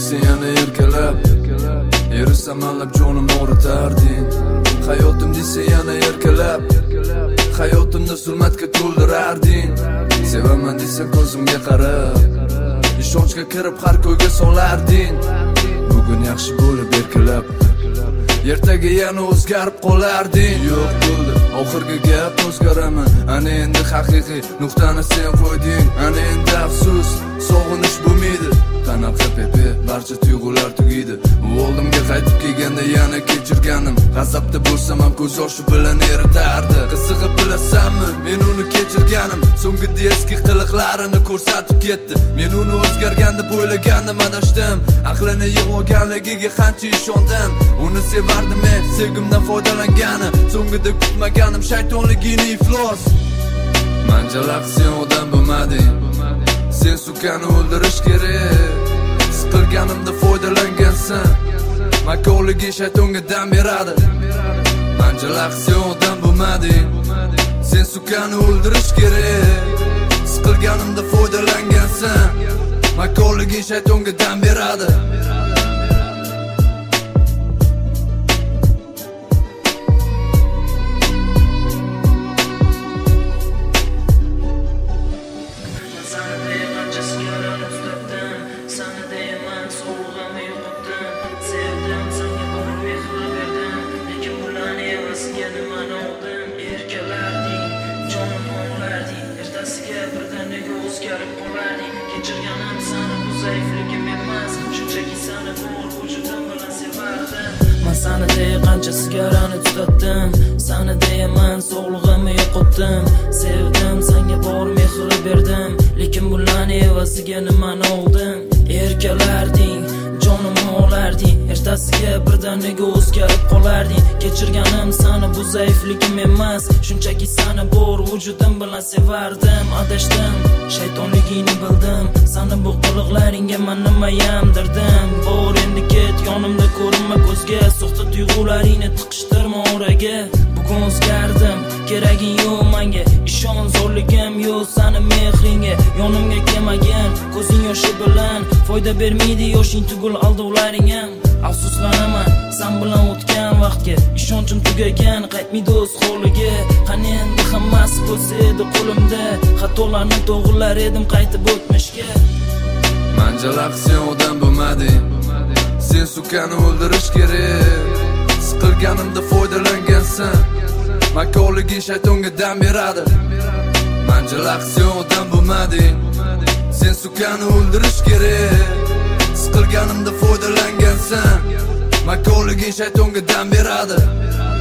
sen yana erkalab erishsamanlab jonim og'ritarding. Hayotim desa yana erkalab hayotimni zulmatga to'ldirarding. Sevaman desa ko'zimga qarab ishonchga kirib har ko'yga solarding. Bugun yaxshi bo'lib erkalab ertaga yana o'zgarib qolarding. Yo'q bo'ldi oxirgi gap, o'zgaraman. Ana endi haqiqiy nuqtani sen qo'yding. Ana endi afsus, sog'inish bo'lmaydi. Qanaqa pepe, barcha tuyg'ular tugaydi. Oldimga qaytib kelganda yana kechirganim. G'azabda bo'lsam ham ko'z yoshi bilan eritardi. Qizig'i bilasanmi, men uni kechirganim. So'nggi eski qiliqlarini ko'rsatib ketdi. Men uni o'zgargan deb o'ylagandim, adashdim. Aqlini yig'maganligiga qancha ishondim. Uni sevardim men, sevgimdan foydalangani. So'ngida kutmaganim shaytonligini iflos. Manjalaq sen odam bo'lmading. Sen sukani o'ldirish kerak. Siqilganimda foydalangansan. Makoligi shaytonga dam beradi. Manjalaq sen odam bo'lmading. Sen sukani o'ldirish kerak. Siqilganimda foydalangansan. Makoligi shaytonga dam beradi. Kechirganim sani bu zaifligim emas, shunchaki sani bor vujudim bilan sevardim. Men sani deya qancha sigarani tutatdim, sani deyaman sog'lig'imni yo'qotdim. Sevdim, senga bor mehri berdim, lekin bularni evaziga nimani oldim? Erkalarding, jonimni olarding, ertasiga birdaniga o'zgarib qolarding. Kechirganim sani bu zaifligim emas, shunchaki sani bor vujudim bilan sevardim. Adashdim, shaytonligingni bildim, sani bu qiliqlaringga men nimayam dirdim. Bor endi ket, yonimda ko'rinma ko'zga, soxta tuyg'ularingni tiqishtirma oraga. Bugun o'zgardim, keraging yo'q menga, ishon zo'rligim yo'q sani mehringga. Yonimga kelmagan ko'zing yoshi bilan foyda bermaydi yoshing tugul aldovlaring ham. Afsuslanaman sen bilan o'tgan vaqtga, ishonchim tugagan qaytmaydi o'z holiga. Qani endi hammasi bo'lsa edi qo'limda, xatolarni to'g'rilar edim qaytib o'tmishga. Manjalaq sen odam bo'lmading. Sen sukani o'ldirish kerak. Siqilganimda foydalangansan. Makoligi shaytonga dam beradi. Manjalaq sen odam bo'lmading. Sen sukani o'ldirish kerak. Siqilganimda foydalangansan. Makoligi shaytonga dam beradi.